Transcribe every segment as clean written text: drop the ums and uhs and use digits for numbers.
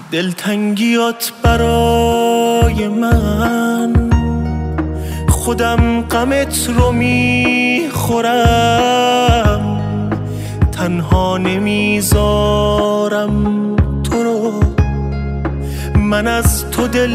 دلتنگیات برای من، خودم غمت رو میخورم، تنها نمیذارم تو رو، من از تو دل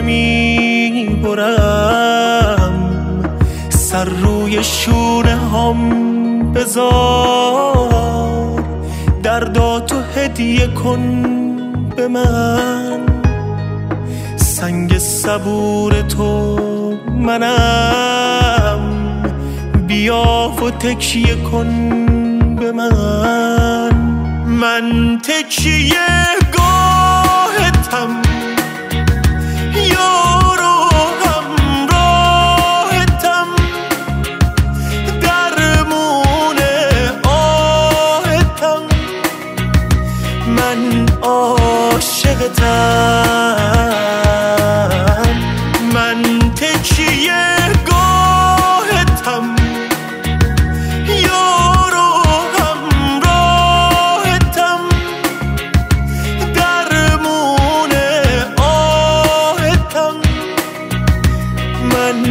نمیبرم، سر روی شونه هم بذار، درداتو هدیه کن به من، سنگ صبور تو منم، بیا و تکیه کن به من، من تکیه گاهتم، یار و همراهتم، درمون آهتم، من عاشقتم، من تکیه گاهتم، یار و همراهتم، درمون آهتم، من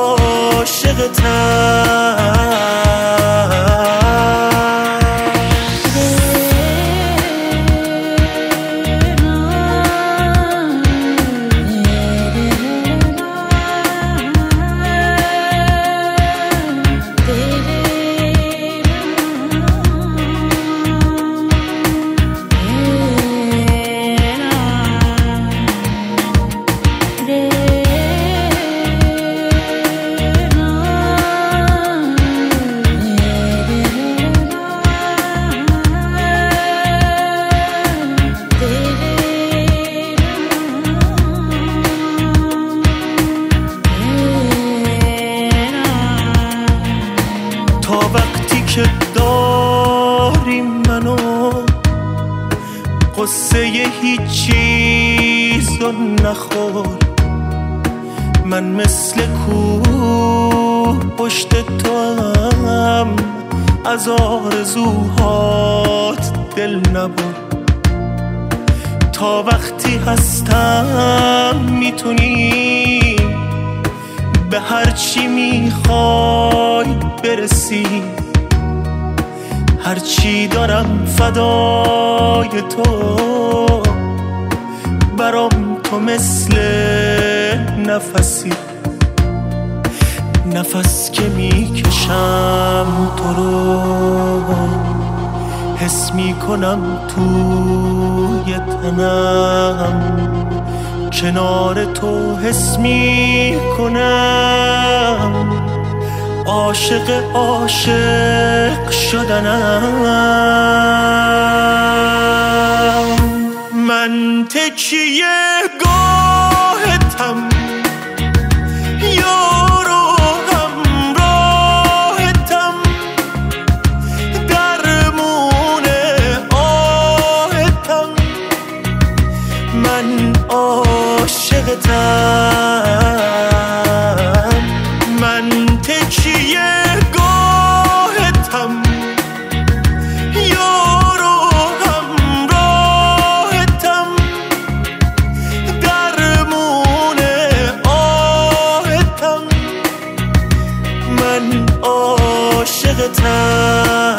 عاشقتم. تا وقتی که داری منو، قصه هیچ چیزو نخور، من مثل کوه پشت تو هم، از آرزوهات دل نبر، تا وقتی هستم میتونی به هرچی میخوای برسی، هرچی دارم فدای تو، برام تو مثل نفسی، نفس که میکشم تو رو، حس میکنم توی تنم، کنار تو حس میکنم، عاشق عاشق شدنم، من تکیه گاهتم، یار و همراهتم، درمون آهتم، من عاشقتم، من تکیه گاهتم، یار و همراهتم، درمون آهتم، من عاشقتم.